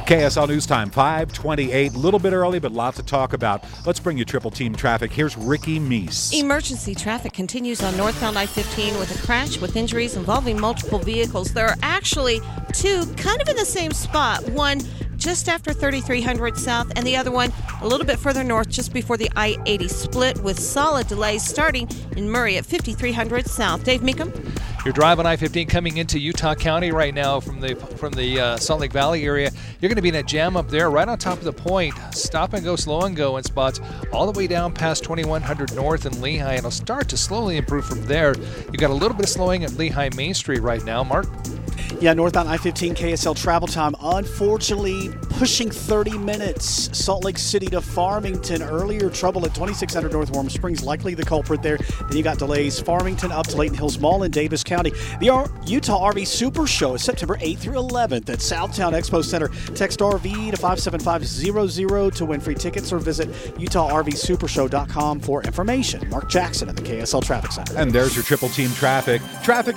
KSL News Time, 5:28. A little bit early, but lots to talk about. Let's bring you Triple Team Traffic. Here's Ricky Meese. Emergency traffic continues on northbound I-15 with a crash with injuries involving multiple vehicles. There are actually two kind of in the same spot. One just after 3300 south and the other one a little bit further north just before the I-80 split with solid delays starting in Murray at 5300 south. Dave Meekum? You're driving I-15 coming into Utah County right now from the Salt Lake Valley area. You're going to be in a jam up there right on top of the point. Stop and go, slow and go in spots all the way down past 2100 north in Lehigh. It'll start to slowly improve from there. You've got a little bit of slowing at Lehigh Main Street right now. Mark? Yeah, northbound I-15 KSL travel time, unfortunately, pushing 30 minutes. Salt Lake City to Farmington. Earlier trouble at 2600 North Warm Springs, likely the culprit there. Then you got delays Farmington up to Layton Hills Mall in Davis County. The Utah RV Super Show is September 8th through 11th at Southtown Expo Center. Text RV to 57500 to win free tickets or visit UtahRVSupershow.com for information. Mark Jackson in the KSL Traffic Center. And there's your Triple Team Traffic. Traffic